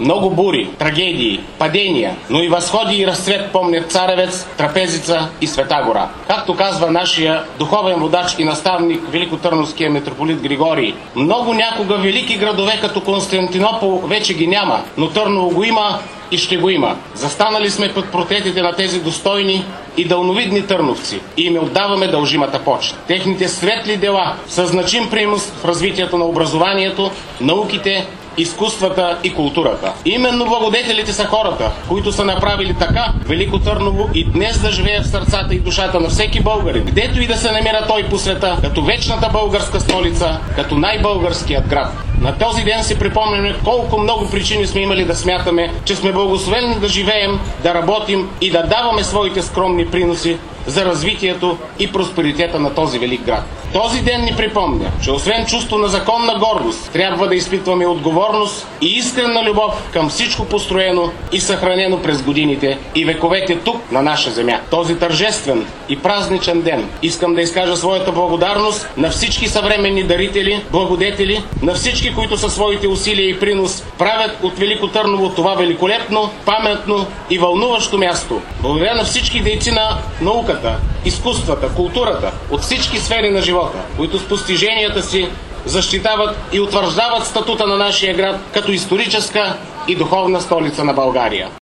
Много бури, трагедии, падения, но и възходи и разцвет помнят Царевец, Трапезица и Света гора. Както казва нашия духовен водач и наставник великотърновския митрополит Григорий, много някога велики градове като Константинопол вече ги няма, но Търново го има и ще го има. Застанали сме под портретите на тези достойни и дълновидни търновци и им отдаваме дължимата почет. Техните светли дела са значим принос в развитието на образованието, науките, изкуствата и културата. Именно благодетелите са хората, които са направили така Велико Търново и днес да живее в сърцата и душата на всеки българин, където и да се намира той по света, като вечната българска столица, като най-българският град. На този ден си припомняме колко много причини сме имали да смятаме, че сме благословени да живеем, да работим и да даваме своите скромни приноси за развитието и просперитета на този велик град. Този ден ни припомня, че освен чувство на законна гордост, трябва да изпитваме отговорност и искрена любов към всичко построено и съхранено през годините и вековете тук на наша земя. Този тържествен и празничен ден искам да изкажа своята благодарност на всички съвременни дарители, благодетели, на всички, които със своите усилия и принос правят от Велико Търново това великолепно, паметно и вълнуващо място. Благодаря на всички дейци на науката, изкуствата, културата, от всички сфери на живота, които с постиженията си защитават и утвърждават статута на нашия град като историческа и духовна столица на България.